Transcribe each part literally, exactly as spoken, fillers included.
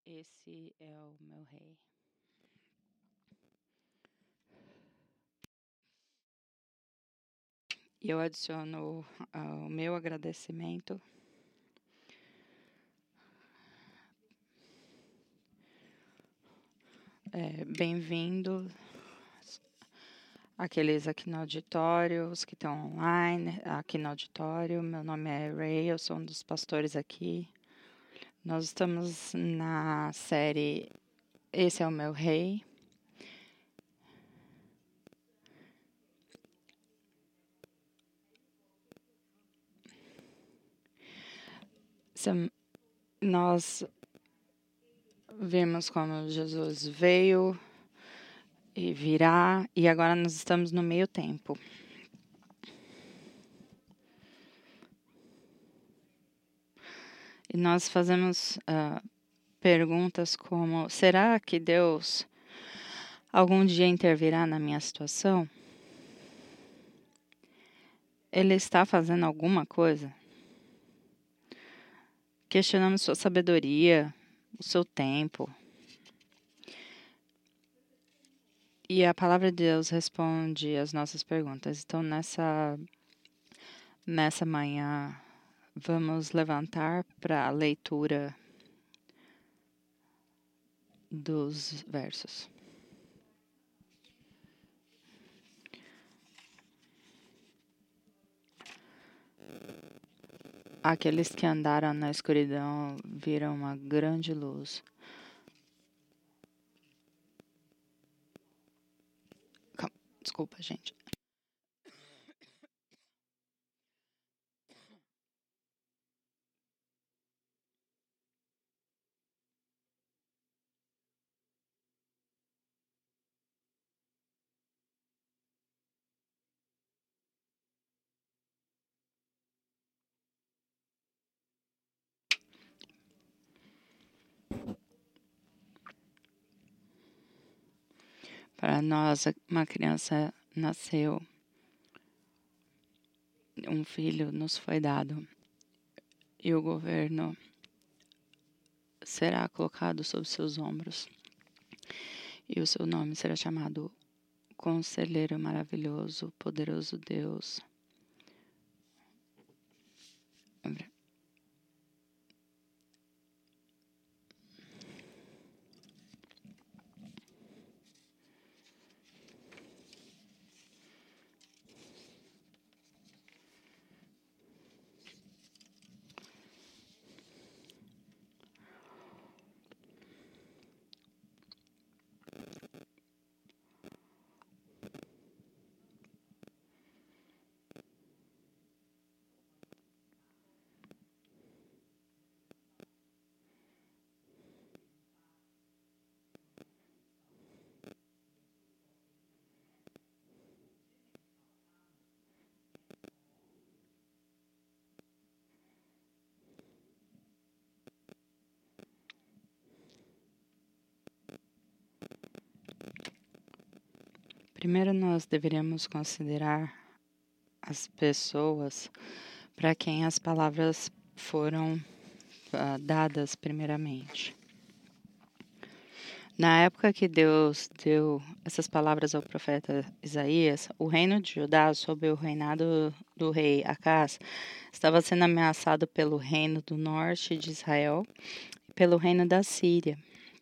Esse é o meu rei. E eu adiciono uh, o meu agradecimento é, bem-vindo aqueles aqui no auditório, os que estão online, aqui no auditório. Meu nome é Ray, eu sou um dos pastores aqui. Nós estamos na série Esse é o Meu Rei. Nós vimos como Jesus veio e virá, e agora nós estamos no meio tempo. E nós fazemos uh, perguntas como: será que Deus algum dia intervirá na minha situação? Ele está fazendo alguma coisa? Questionamos sua sabedoria, o seu tempo. E a palavra de Deus responde as nossas perguntas. Então, nessa, nessa manhã, vamos levantar para a leitura dos versos. Aqueles que andaram na escuridão viram uma grande luz. Calma, desculpa, gente. Para nós, uma criança nasceu, um filho nos foi dado, e o governo será colocado sobre seus ombros, e o seu nome será chamado Conselheiro Maravilhoso, Poderoso Deus. Primeiro, nós deveríamos considerar as pessoas para quem as palavras foram uh, dadas primeiramente. Na época que Deus deu essas palavras ao profeta Isaías, o reino de Judá, sob o reinado do rei Acaz, estava sendo ameaçado pelo reino do norte de Israel e pelo reino da Síria.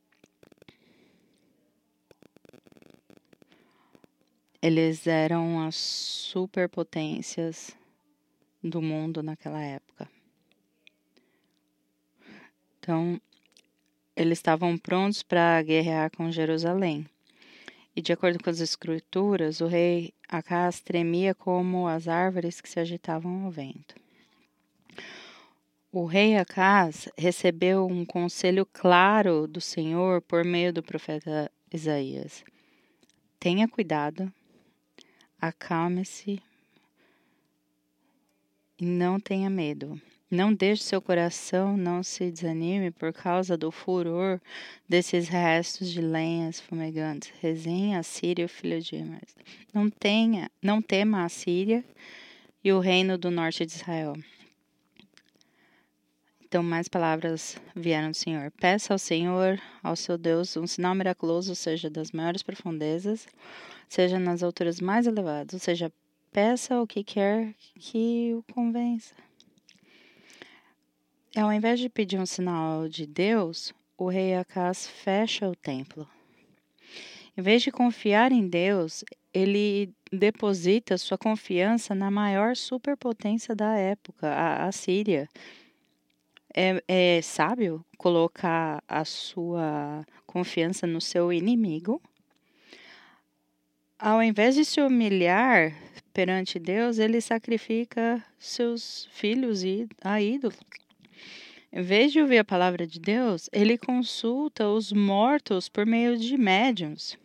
Eles eram as superpotências do mundo naquela época. Então, eles estavam prontos para guerrear com Jerusalém. E de acordo com as escrituras, o rei Acaz tremia como as árvores que se agitavam ao vento. O rei Acaz recebeu um conselho claro do Senhor por meio do profeta Isaías. Tenha cuidado, acalme-se e não tenha medo. Não deixe seu coração, não se desanime por causa do furor desses restos de lenhas fumegantes. Resenha a Síria, o filho de Emas. Não tenha, não tema a Síria e o reino do norte de Israel. Então, mais palavras vieram do Senhor. Peça ao Senhor, ao seu Deus, um sinal miraculoso, seja das maiores profundezas, seja nas alturas mais elevadas, ou seja, peça o que quer que o convença. Ao invés de pedir um sinal de Deus, o rei Acás fecha o templo. Em vez de confiar em Deus, ele deposita sua confiança na maior superpotência da época, a, a Síria. É, é sábio colocar a sua confiança no seu inimigo? Ao invés de se humilhar perante Deus, ele sacrifica seus filhos a ídolos. Em vez de ouvir a palavra de Deus, ele consulta os mortos por meio de médiuns.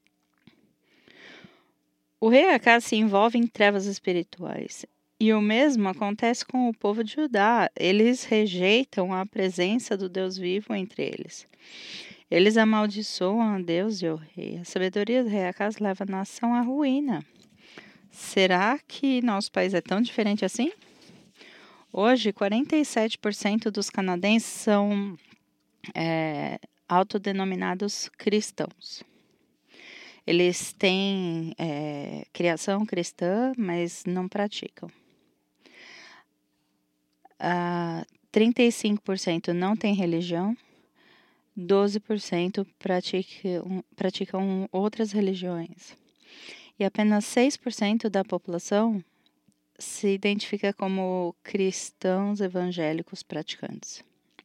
O rei Acás se envolve em trevas espirituais. E o mesmo acontece com o povo de Judá. Eles rejeitam a presença do Deus vivo entre eles. Eles amaldiçoam a Deus e o rei. A sabedoria do rei Acás leva a nação à ruína. Será que nosso país é tão diferente assim? Hoje, quarenta e sete por cento dos canadenses são é, autodenominados cristãos. Eles têm é, criação cristã, mas não praticam. Uh, trinta e cinco por cento não tem religião, doze por cento praticam, praticam outras religiões. E apenas seis por cento da população se identifica como cristãos evangélicos praticantes.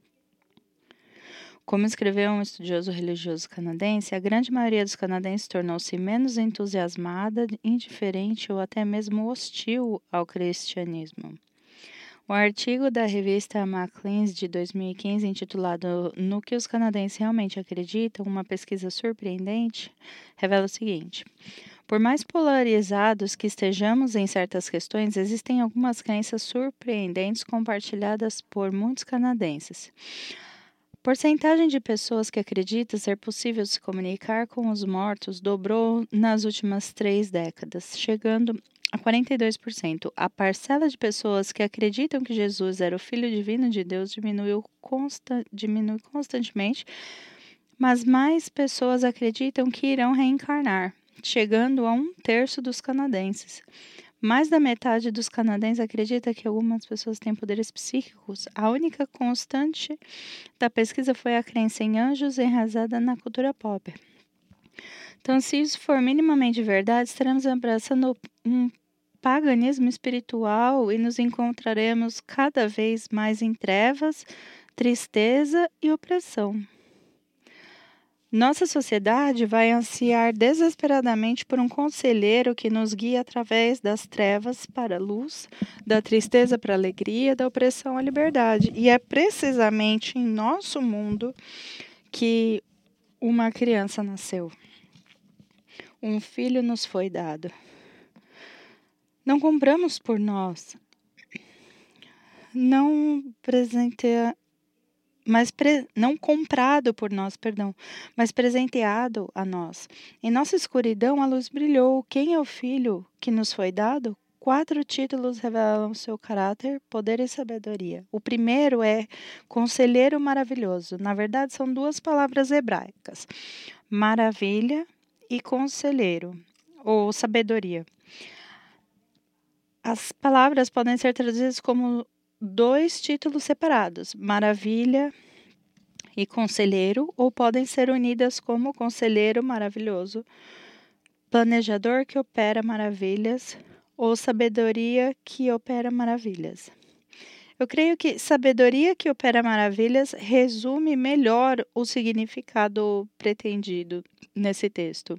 Como escreveu um estudioso religioso canadense, a grande maioria dos canadenses tornou-se menos entusiasmada, indiferente ou até mesmo hostil ao cristianismo. O artigo da revista Maclean's de dois mil e quinze, intitulado No que os canadenses realmente acreditam, uma pesquisa surpreendente, revela o seguinte: por mais polarizados que estejamos em certas questões, existem algumas crenças surpreendentes compartilhadas por muitos canadenses. A porcentagem de pessoas que acreditam ser possível se comunicar com os mortos dobrou nas últimas três décadas, chegando a quarenta e dois por cento. A parcela de pessoas que acreditam que Jesus era o Filho Divino de Deus diminuiu consta- diminui constantemente, mas mais pessoas acreditam que irão reencarnar, chegando a um terço dos canadenses. Mais da metade dos canadenses acredita que algumas pessoas têm poderes psíquicos. A única constante da pesquisa foi a crença em anjos enraizada na cultura pop. Então, se isso for minimamente verdade, estaremos abraçando um paganismo espiritual e nos encontraremos cada vez mais em trevas, tristeza e opressão. Nossa sociedade vai ansiar desesperadamente por um conselheiro que nos guie através das trevas para a luz, da tristeza para a alegria, da opressão à liberdade. E é precisamente em nosso mundo que uma criança nasceu. Um filho nos foi dado. Não compramos por nós, não presenteia, mas pre, não comprado por nós, perdão, mas presenteado a nós. Em nossa escuridão a luz brilhou. Quem é o filho que nos foi dado? Quatro títulos revelam seu caráter, poder e sabedoria. O primeiro é Conselheiro Maravilhoso. Na verdade, são duas palavras hebraicas: maravilha e conselheiro, ou sabedoria. As palavras podem ser traduzidas como dois títulos separados, maravilha e conselheiro, ou podem ser unidas como conselheiro maravilhoso, planejador que opera maravilhas, ou sabedoria que opera maravilhas. Eu creio que sabedoria que opera maravilhas resume melhor o significado pretendido nesse texto.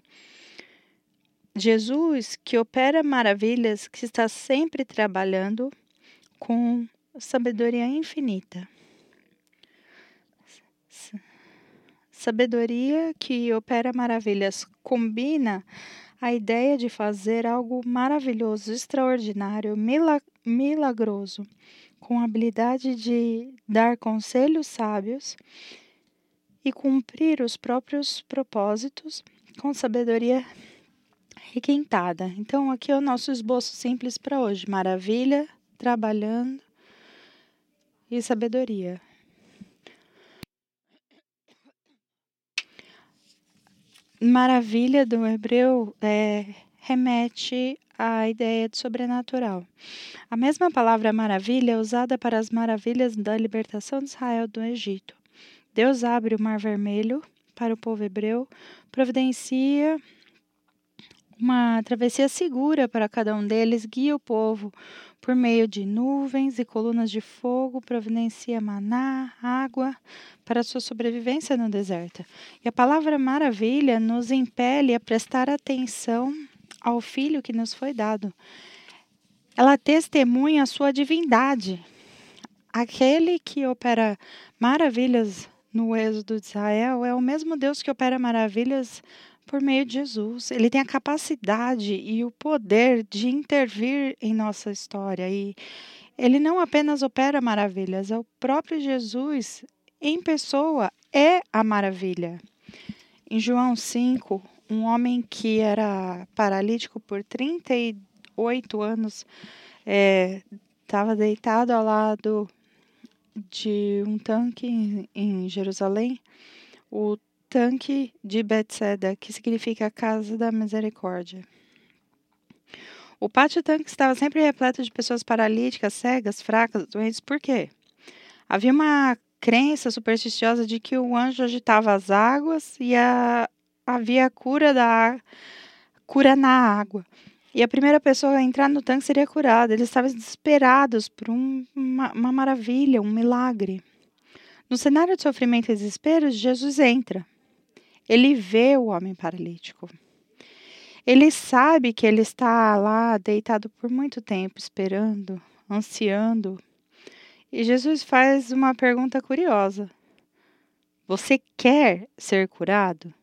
Jesus, que opera maravilhas, que está sempre trabalhando com sabedoria infinita. Sabedoria que opera maravilhas combina a ideia de fazer algo maravilhoso, extraordinário, milagroso, com a habilidade de dar conselhos sábios e cumprir os próprios propósitos com sabedoria requintada. Então, aqui é o nosso esboço simples para hoje. Maravilha, trabalhando e sabedoria. maravilha do hebreu é, remete à ideia de sobrenatural. A mesma palavra maravilha é usada para as maravilhas da libertação de Israel do Egito. Deus abre o Mar Vermelho para o povo hebreu, providencia uma travessia segura para cada um deles, guia o povo por meio de nuvens e colunas de fogo, providencia maná, água para a sua sobrevivência no deserto. E a palavra maravilha nos impele a prestar atenção ao Filho que nos foi dado. Ela testemunha a sua divindade. Aquele que opera maravilhas no êxodo de Israel é o mesmo Deus que opera maravilhas por meio de Jesus. Ele tem a capacidade e o poder de intervir em nossa história. E ele não apenas opera maravilhas, é o próprio Jesus em pessoa é a maravilha. Em João cinco, um homem que era paralítico por trinta e oito anos estava é, deitado ao lado de um tanque em, em Jerusalém, o tanque de Betseda, que significa Casa da Misericórdia. O pátio tanque estava sempre repleto de pessoas paralíticas, cegas, fracas, doentes. Por quê? Havia uma crença supersticiosa de que o anjo agitava as águas e a, havia cura, da, cura na água. E a primeira pessoa a entrar no tanque seria curada. Eles estavam desesperados por um, uma, uma maravilha, um milagre. No cenário de sofrimento e desespero, Jesus entra. Ele vê o homem paralítico. Ele sabe que ele está lá deitado por muito tempo, esperando, ansiando. E Jesus faz uma pergunta curiosa. Você quer ser curado?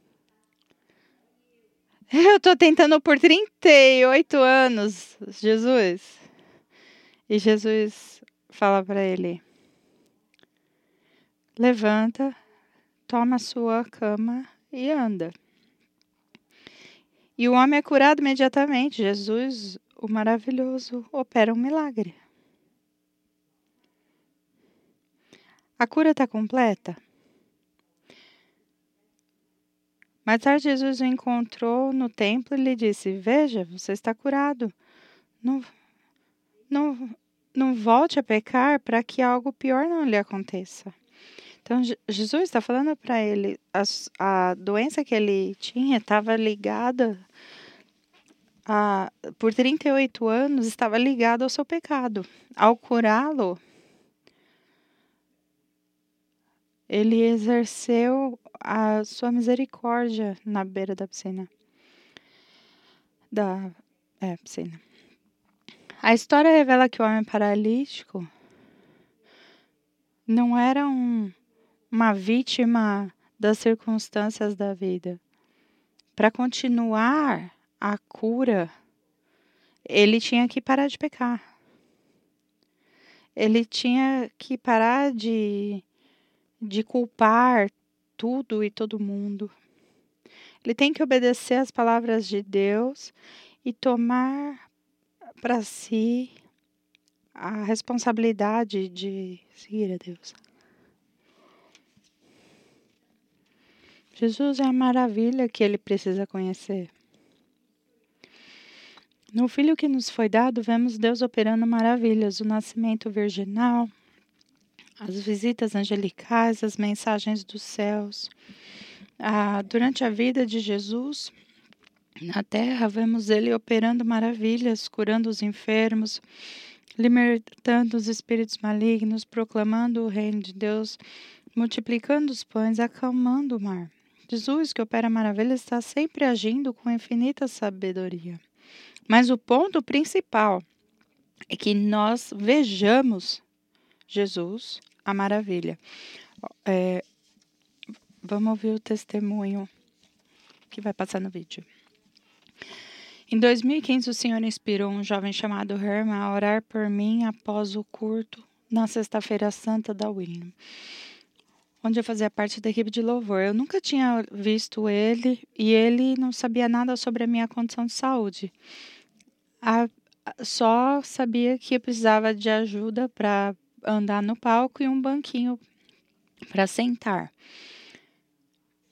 Eu estou tentando por trinta e oito anos, Jesus. E Jesus fala para ele: levanta, toma a sua cama e anda. E o homem é curado imediatamente. Jesus, o maravilhoso, opera um milagre. A cura está completa? Mais tarde, Jesus o encontrou no templo e lhe disse: veja, você está curado. Não, não, não volte a pecar para que algo pior não lhe aconteça. Então, Jesus está falando para ele, a, a doença que ele tinha estava ligada, a, por trinta e oito anos, estava ligada ao seu pecado. Ao curá-lo, ele exerceu a sua misericórdia na beira da piscina. Da é, piscina. A história revela que o homem paralítico não era um, uma vítima das circunstâncias da vida. Para continuar a cura, ele tinha que parar de pecar. Ele tinha que parar de, de culpar tudo e todo mundo. Ele tem que obedecer às palavras de Deus e tomar para si a responsabilidade de seguir a Deus. Jesus é a maravilha que ele precisa conhecer. No Filho que nos foi dado, vemos Deus operando maravilhas, o nascimento virginal, as visitas angelicais, as mensagens dos céus. Ah, durante a vida de Jesus na terra, vemos ele operando maravilhas, curando os enfermos, libertando os espíritos malignos, proclamando o reino de Deus, multiplicando os pães, acalmando o mar. Jesus, que opera maravilhas, está sempre agindo com infinita sabedoria. Mas o ponto principal é que nós vejamos Jesus, a maravilha. É, vamos ouvir o testemunho que vai passar no vídeo. Em dois mil e quinze, o Senhor inspirou um jovem chamado Herman a orar por mim após o culto na Sexta-feira Santa da William, onde eu fazia parte da equipe de louvor. Eu nunca tinha visto ele e ele não sabia nada sobre a minha condição de saúde. A, só sabia que eu precisava de ajuda para andar no palco e um banquinho para sentar.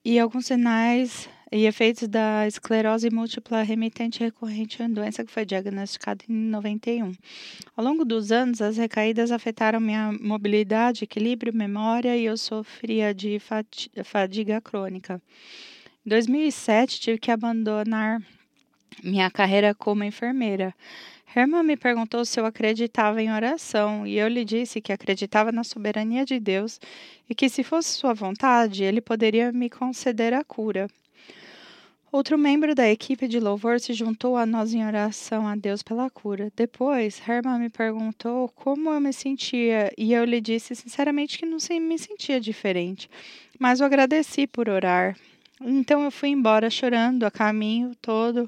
e alguns sinais e efeitos da esclerose múltipla remitente recorrente, uma doença que foi diagnosticada em noventa e um. Ao longo dos anos, as recaídas afetaram minha mobilidade, equilíbrio, memória e eu sofria de fati- fadiga crônica. Em dois mil e sete, tive que abandonar minha carreira como enfermeira. Herman me perguntou se eu acreditava em oração e eu lhe disse que acreditava na soberania de Deus e que, se fosse sua vontade, ele poderia me conceder a cura. Outro membro da equipe de louvor se juntou a nós em oração a Deus pela cura. Depois, Herman me perguntou como eu me sentia e eu lhe disse sinceramente que não me sentia diferente, mas eu agradeci por orar. Então eu fui embora chorando a caminho todo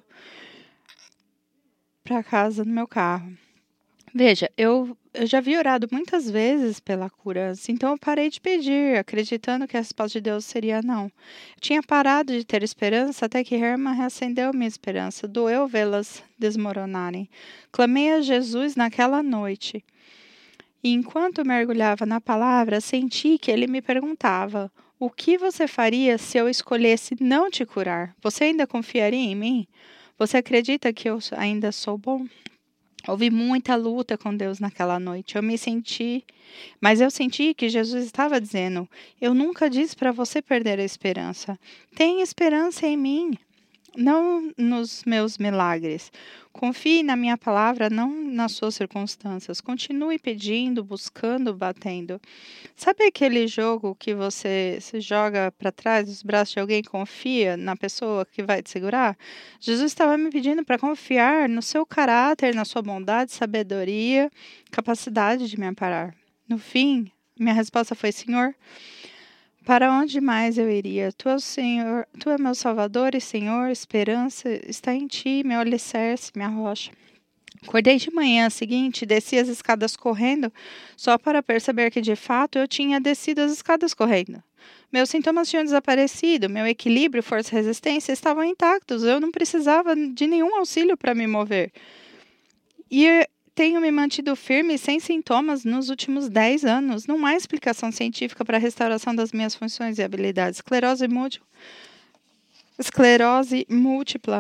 para casa no meu carro. Veja, eu, eu já havia orado muitas vezes pela cura, então eu parei de pedir, acreditando que a resposta de Deus seria não. Eu tinha parado de ter esperança até que Herman reacendeu minha esperança. Doeu vê-las desmoronarem. Clamei a Jesus naquela noite. E enquanto mergulhava na palavra, senti que ele me perguntava: o que você faria se eu escolhesse não te curar? Você ainda confiaria em mim? Você acredita que eu ainda sou bom? Houve muita luta com Deus naquela noite. Eu me senti, mas eu senti que Jesus estava dizendo: eu nunca disse para você perder a esperança. Tenha esperança em mim, não nos meus milagres. Confie na minha palavra, não nas suas circunstâncias. Continue pedindo, buscando, batendo. Sabe aquele jogo que você se joga para trás dos braços de alguém e confia na pessoa que vai te segurar? Jesus estava me pedindo para confiar no seu caráter, na sua bondade, sabedoria, capacidade de me amparar. No fim, minha resposta foi: Senhor, para onde mais eu iria? Tu és o Senhor, tu é meu Salvador e Senhor, esperança está em ti, meu alicerce, minha rocha. Acordei de manhã seguinte, desci as escadas correndo, só para perceber que de fato eu tinha descido as escadas correndo. Meus sintomas tinham desaparecido, meu equilíbrio, força e resistência estavam intactos, eu não precisava de nenhum auxílio para me mover. E tenho me mantido firme sem sintomas nos últimos dez anos. Não há explicação científica para a restauração das minhas funções e habilidades. Esclerose múltipla. Esclerose múltipla.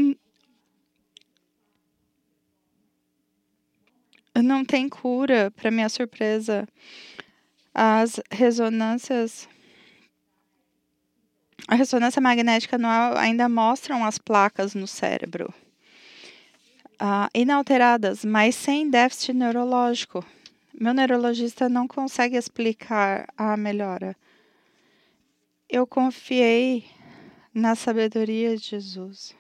Não tem cura, para minha surpresa. As ressonâncias. A ressonância magnética anual ainda mostram as placas no cérebro. Uh, inalteradas, mas sem déficit neurológico. Meu neurologista não consegue explicar a melhora. Eu confiei na sabedoria de Jesus.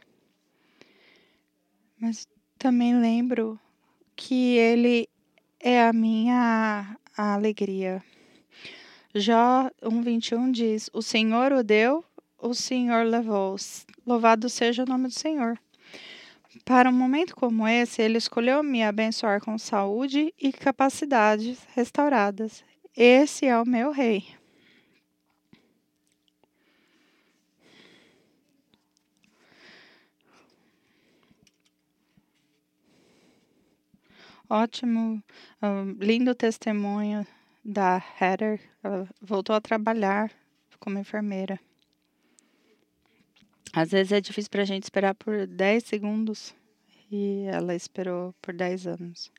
Mas também lembro que Ele é a minha alegria. Jó um, vinte e um diz: o Senhor o deu, o Senhor levou. Louvado seja o nome do Senhor. Para um momento como esse, Ele escolheu me abençoar com saúde e capacidades restauradas. Esse é o meu Rei. Ótimo, um, lindo testemunho da Heather. Ela voltou a trabalhar como enfermeira. Às vezes é difícil para a gente esperar por dez segundos e ela esperou por dez anos.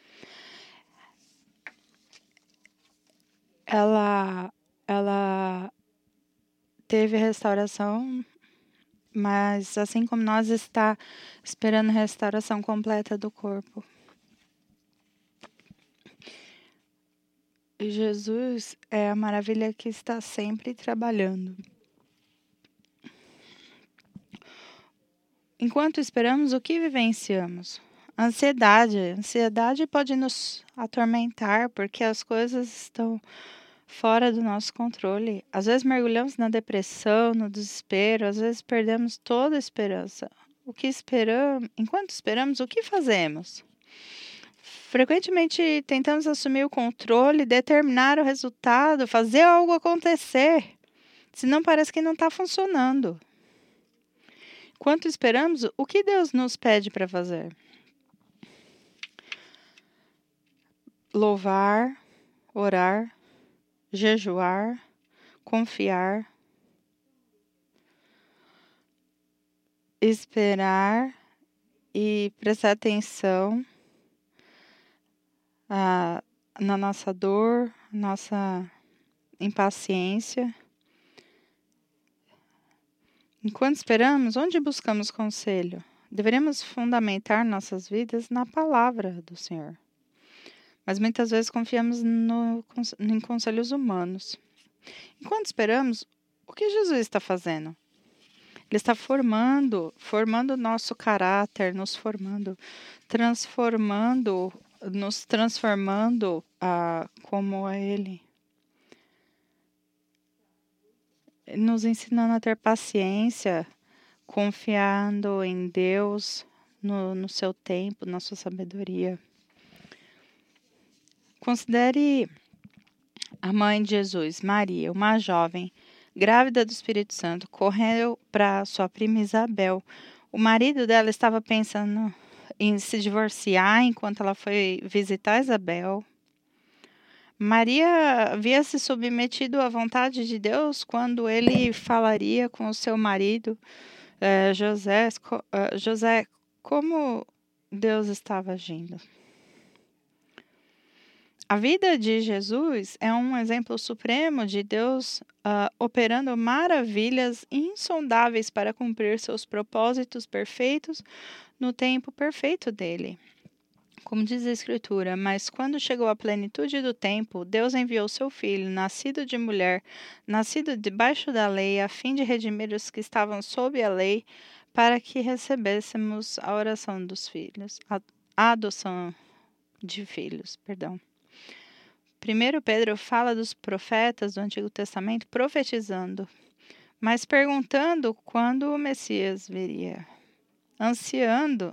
Ela, ela teve restauração, mas assim como nós, está esperando a restauração completa do corpo. Jesus é a maravilha que está sempre trabalhando. Enquanto esperamos, o que vivenciamos? Ansiedade. Ansiedade pode nos atormentar porque as coisas estão fora do nosso controle. Às vezes mergulhamos na depressão, no desespero, às vezes perdemos toda a esperança. O que esperamos? Enquanto esperamos, o que fazemos? Frequentemente tentamos assumir o controle, determinar o resultado, fazer algo acontecer. Senão parece que não está funcionando. Enquanto esperamos, o que Deus nos pede para fazer? Louvar, orar, jejuar, confiar. esperar e prestar atenção ah, na nossa dor, nossa impaciência. Enquanto esperamos, onde buscamos conselho? Deveríamos fundamentar nossas vidas na palavra do Senhor. Mas muitas vezes confiamos no, em conselhos humanos. Enquanto esperamos, o que Jesus está fazendo? Ele está formando, formando o nosso caráter, nos formando, transformando, nos transformando ah, como a Ele. Nos ensinando a ter paciência, confiando em Deus, no, no seu tempo, na sua sabedoria. Considere a mãe de Jesus, Maria, uma jovem, grávida do Espírito Santo, correu para sua prima Isabel. O marido dela estava pensando em se divorciar enquanto ela foi visitar Isabel. Maria havia se submetido à vontade de Deus quando ele falaria com o seu marido, eh, José, eh, José, como Deus estava agindo. A vida de Jesus é um exemplo supremo de Deus uh, operando maravilhas insondáveis para cumprir seus propósitos perfeitos no tempo perfeito dele. Como diz a Escritura, mas quando chegou a plenitude do tempo, Deus enviou seu Filho, nascido de mulher, nascido debaixo da lei, a fim de redimir os que estavam sob a lei, para que recebêssemos a oração dos filhos, a, a adoção de filhos, perdão. Primeiro Pedro fala dos profetas do Antigo Testamento profetizando, mas perguntando quando o Messias viria, ansiando.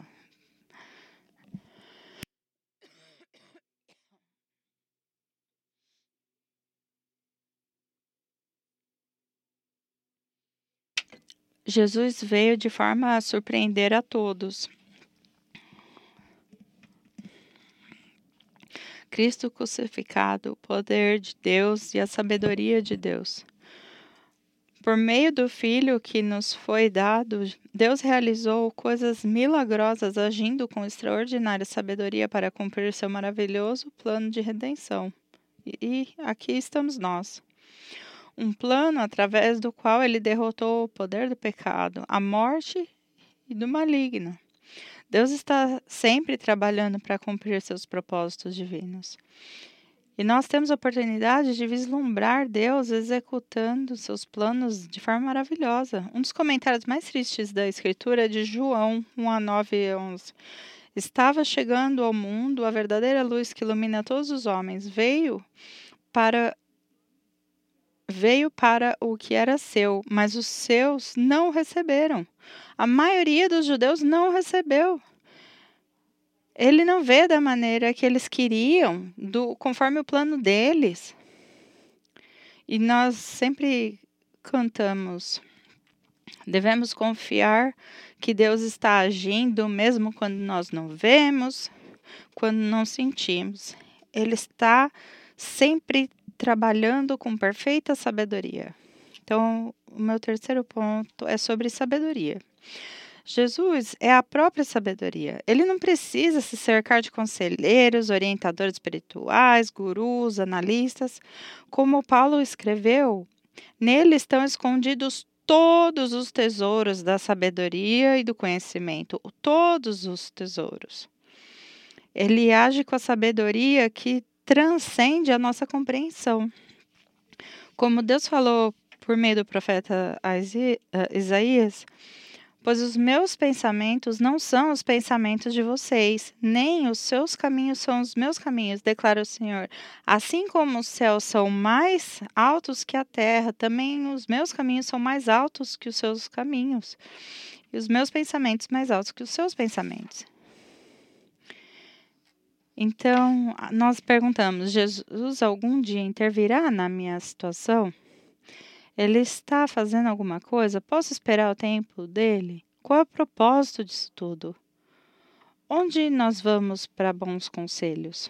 Jesus veio de forma a surpreender a todos. Cristo crucificado, o poder de Deus e a sabedoria de Deus. Por meio do Filho que nos foi dado, Deus realizou coisas milagrosas, agindo com extraordinária sabedoria para cumprir seu maravilhoso plano de redenção. E aqui estamos nós. Um plano através do qual ele derrotou o poder do pecado, a morte e do maligno. Deus está sempre trabalhando para cumprir seus propósitos divinos. E nós temos a oportunidade de vislumbrar Deus executando seus planos de forma maravilhosa. Um dos comentários mais tristes da Escritura é de João um, nove e onze. Estava chegando ao mundo a verdadeira luz que ilumina todos os homens. Veio para veio para o que era seu, mas os seus não o receberam. A maioria dos judeus não o recebeu. Ele não vê da maneira que eles queriam, do, conforme o plano deles. E nós sempre cantamos, devemos confiar que Deus está agindo, mesmo quando nós não vemos, quando não sentimos. Ele está sempre trabalhando com perfeita sabedoria. Então, o meu terceiro ponto é sobre sabedoria. Jesus é a própria sabedoria. Ele não precisa se cercar de conselheiros, orientadores espirituais, gurus, analistas. Como Paulo escreveu, nele estão escondidos todos os tesouros da sabedoria e do conhecimento. Todos os tesouros. Ele age com a sabedoria que transcende a nossa compreensão. Como Deus falou por meio do profeta Isaías, pois os meus pensamentos não são os pensamentos de vocês, nem os seus caminhos são os meus caminhos, declara o Senhor. Assim como os céus são mais altos que a terra, também os meus caminhos são mais altos que os seus caminhos, e os meus pensamentos mais altos que os seus pensamentos. Então, nós perguntamos, Jesus algum dia intervirá na minha situação? Ele está fazendo alguma coisa? Posso esperar o tempo dele? Qual é o propósito disso tudo? Onde nós vamos para bons conselhos?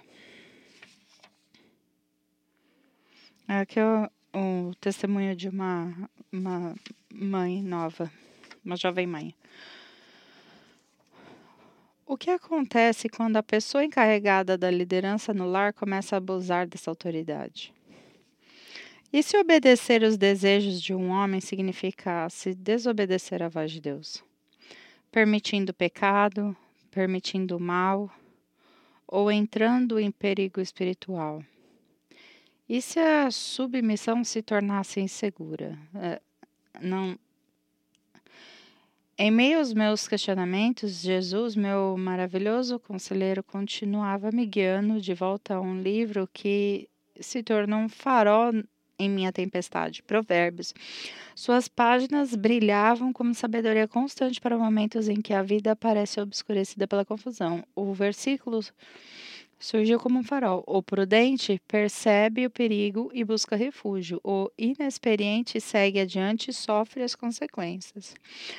Aqui é o, o testemunho de uma, uma mãe nova, uma jovem mãe. O que acontece quando a pessoa encarregada da liderança no lar começa a abusar dessa autoridade? E se obedecer os desejos de um homem significasse desobedecer à voz de Deus? Permitindo o pecado, permitindo o mal ou entrando em perigo espiritual? E se a submissão se tornasse insegura? É, não. Em meio aos meus questionamentos, Jesus, meu maravilhoso conselheiro, continuava me guiando de volta a um livro que se tornou um farol em minha tempestade, Provérbios. Suas páginas brilhavam como sabedoria constante para momentos em que a vida parece obscurecida pela confusão. O versículo surgiu como um farol. O prudente percebe o perigo e busca refúgio. O inexperiente segue adiante e sofre as consequências.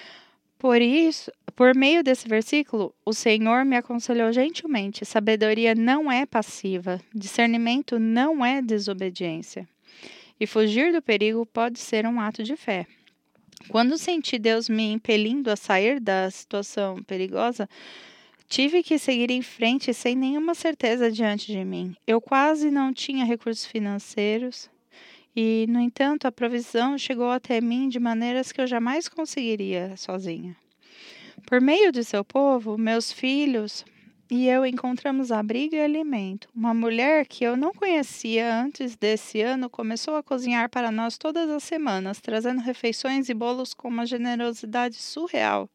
Por isso, por meio desse versículo, o Senhor me aconselhou gentilmente: sabedoria não é passiva, discernimento não é desobediência. E fugir do perigo pode ser um ato de fé. Quando senti Deus me impelindo a sair da situação perigosa, tive que seguir em frente sem nenhuma certeza diante de mim. Eu quase não tinha recursos financeiros e, no entanto, a provisão chegou até mim de maneiras que eu jamais conseguiria sozinha. Por meio de seu povo, meus filhos e eu encontramos abrigo e alimento. Uma mulher que eu não conhecia antes desse ano começou a cozinhar para nós todas as semanas, trazendo refeições e bolos com uma generosidade surreal.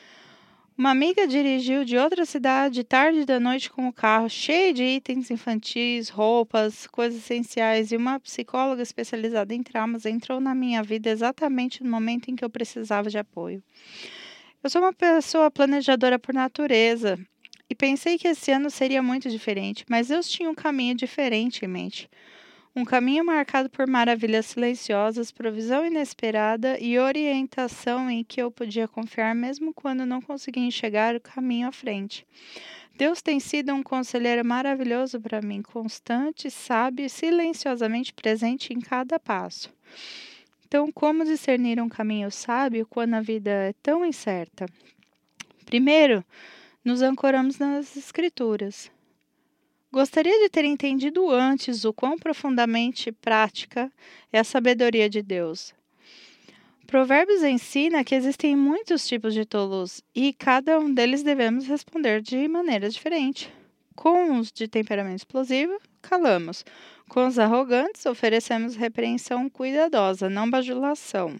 Uma amiga dirigiu de outra cidade tarde da noite com o carro cheio de itens infantis, roupas, coisas essenciais, e uma psicóloga especializada em traumas entrou na minha vida exatamente no momento em que eu precisava de apoio. Eu sou uma pessoa planejadora por natureza e pensei que esse ano seria muito diferente, mas Deus tinha um caminho diferente em mente. Um caminho marcado por maravilhas silenciosas, provisão inesperada e orientação em que eu podia confiar mesmo quando não conseguia enxergar o caminho à frente. Deus tem sido um conselheiro maravilhoso para mim, constante, sábio e silenciosamente presente em cada passo. Então, como discernir um caminho sábio quando a vida é tão incerta? Primeiro, nos ancoramos nas Escrituras. Gostaria de ter entendido antes o quão profundamente prática é a sabedoria de Deus. Provérbios ensina que existem muitos tipos de tolos e cada um deles devemos responder de maneira diferente. Com os de temperamento explosivo, calamos. Com os arrogantes, oferecemos repreensão cuidadosa, não bajulação.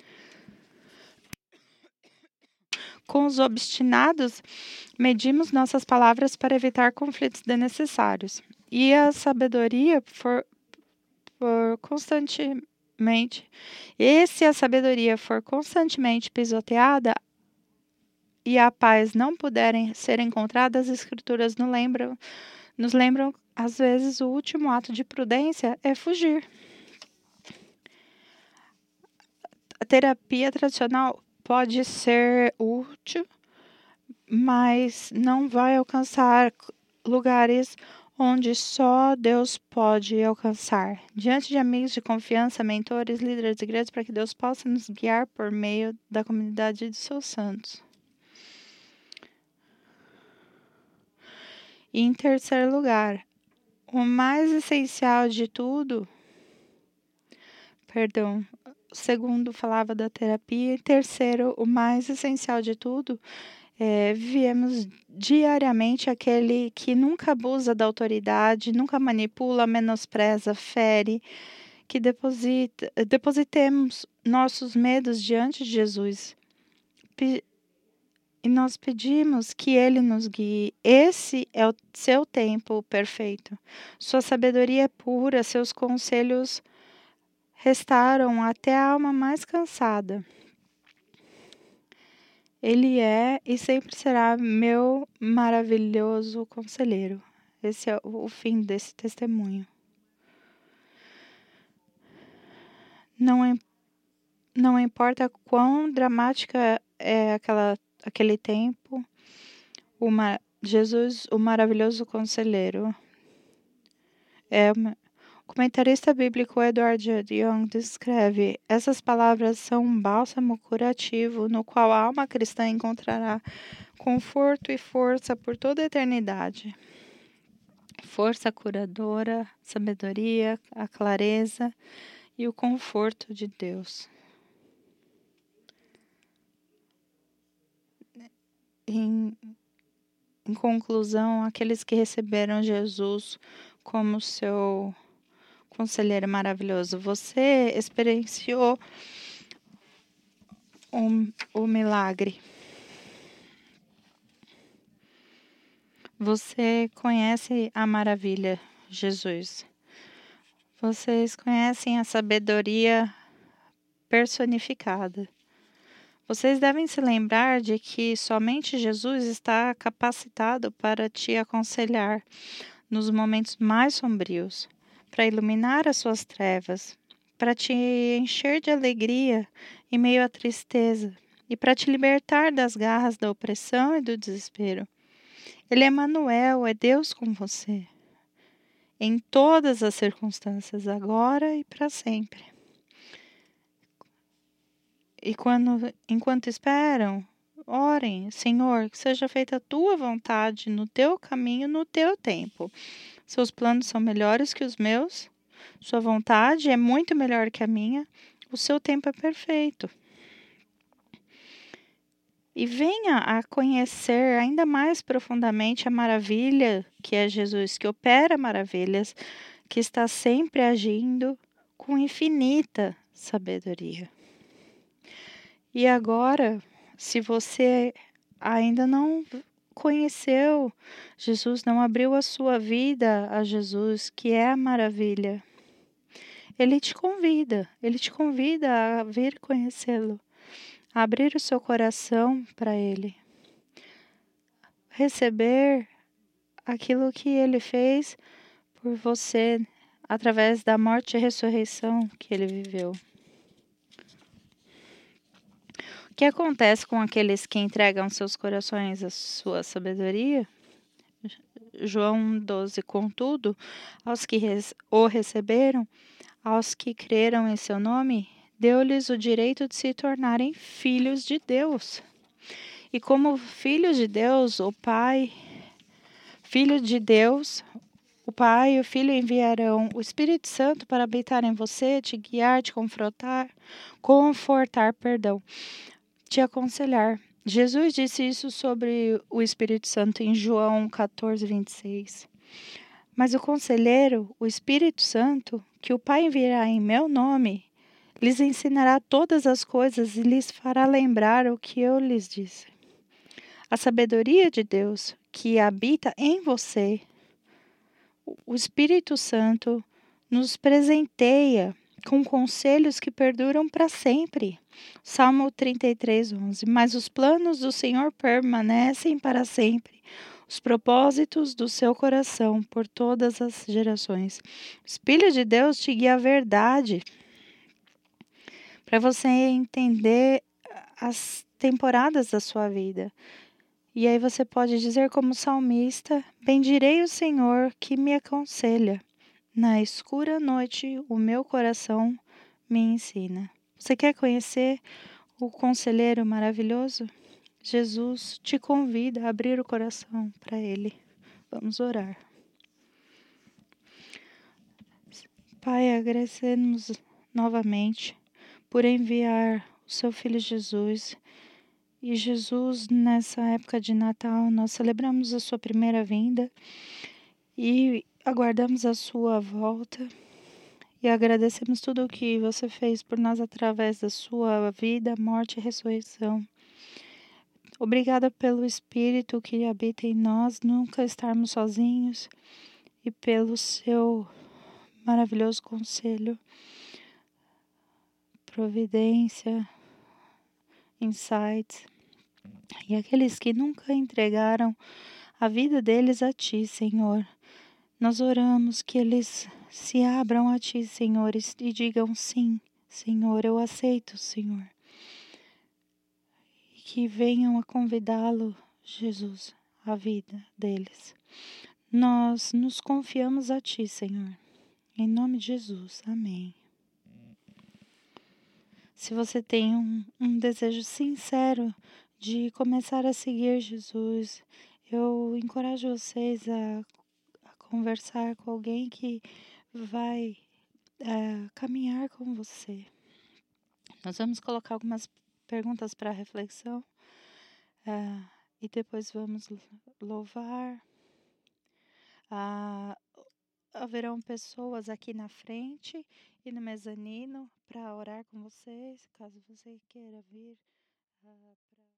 Com os obstinados, medimos nossas palavras para evitar conflitos desnecessários. E a sabedoria for, for constantemente. E se a sabedoria for constantemente pisoteada e a paz não puderem ser encontradas, as escrituras nos lembram, nos lembram, às vezes, o último ato de prudência é fugir. A terapia tradicional pode ser útil, mas não vai alcançar lugares onde só Deus pode alcançar. Diante de amigos de confiança, mentores, líderes de igrejas, para que Deus possa nos guiar por meio da comunidade de seus santos. E em terceiro lugar, o mais essencial de tudo, perdão, o segundo falava da terapia, e terceiro, o mais essencial de tudo, é, vivemos diariamente aquele que nunca abusa da autoridade, nunca manipula, menospreza, fere, que deposita, depositemos nossos medos diante de Jesus. E nós pedimos que Ele nos guie. Esse é o seu tempo perfeito. Sua sabedoria é pura, seus conselhos restauram até a alma mais cansada. Ele é e sempre será meu maravilhoso conselheiro. Esse é o fim desse testemunho. Não, não importa quão dramática é aquela aquele tempo, uma, Jesus, o maravilhoso conselheiro, é O comentarista bíblico Edward Young descreve: essas palavras são um bálsamo curativo no qual a alma cristã encontrará conforto e força por toda a eternidade. Força curadora, sabedoria, a clareza e o conforto de Deus. Em, em conclusão, aqueles que receberam Jesus como seu conselheiro maravilhoso, você experienciou um, o milagre. Você conhece a maravilha, Jesus. Vocês conhecem a sabedoria personificada. Vocês devem se lembrar de que somente Jesus está capacitado para te aconselhar nos momentos mais sombrios, para iluminar as suas trevas, para te encher de alegria em meio à tristeza e para te libertar das garras da opressão e do desespero. Ele é Emanuel, é Deus com você, em todas as circunstâncias, agora e para sempre. E quando, enquanto esperam, orem, Senhor, que seja feita a tua vontade no teu caminho, no teu tempo. Seus planos são melhores que os meus, sua vontade é muito melhor que a minha, o seu tempo é perfeito. E venha a conhecer ainda mais profundamente a maravilha que é Jesus, que opera maravilhas, que está sempre agindo com infinita sabedoria. E agora, se você ainda não conheceu Jesus, não abriu a sua vida a Jesus, que é a maravilha, Ele te convida, Ele te convida a vir conhecê-lo, a abrir o seu coração para Ele, receber aquilo que Ele fez por você através da morte e ressurreição que Ele viveu. O que acontece com aqueles que entregam seus corações à sua sabedoria? João doze, contudo, aos que o receberam, aos que creram em seu nome, deu-lhes o direito de se tornarem filhos de Deus. E como filhos de Deus, o Pai, filho de Deus, o Pai e o Filho enviarão o Espírito Santo para habitar em você, te guiar, te confrontar, confortar, perdão, te aconselhar. Jesus disse isso sobre o Espírito Santo em João catorze, vinte e seis. Mas o conselheiro, o Espírito Santo, que o Pai enviará em meu nome, lhes ensinará todas as coisas e lhes fará lembrar o que eu lhes disse. A sabedoria de Deus que habita em você, o Espírito Santo, nos presenteia com conselhos que perduram para sempre. Salmo trinta e três, onze. Mas os planos do Senhor permanecem para sempre, os propósitos do seu coração por todas as gerações. O Espírito de Deus te guia à verdade, para você entender as temporadas da sua vida. E aí você pode dizer como salmista: bendirei o Senhor que me aconselha. Na escura noite, o meu coração me ensina. Você quer conhecer o conselheiro maravilhoso? Jesus te convida a abrir o coração para Ele. Vamos orar. Pai, agradecemos novamente por enviar o seu Filho Jesus. E Jesus, nessa época de Natal, nós celebramos a sua primeira vinda e aguardamos a sua volta. E agradecemos tudo o que você fez por nós através da sua vida, morte e ressurreição. Obrigada pelo Espírito que habita em nós, nunca estarmos sozinhos, e pelo seu maravilhoso conselho, providência, insights. E aqueles que nunca entregaram a vida deles a Ti, Senhor, nós oramos que eles se abram a Ti, Senhor, e digam sim, Senhor, eu aceito, Senhor. E que venham a convidá-lo, Jesus, à vida deles. Nós nos confiamos a Ti, Senhor, Em nome de Jesus, amém. Se você tem um, um desejo sincero de começar a seguir Jesus, eu encorajo vocês a, a conversar com alguém que vai é, caminhar com você. Nós vamos colocar algumas perguntas para reflexão é, e depois vamos louvar. Ah, haverão pessoas aqui na frente e no mezanino para orar com vocês, caso você queira vir. Ah, pra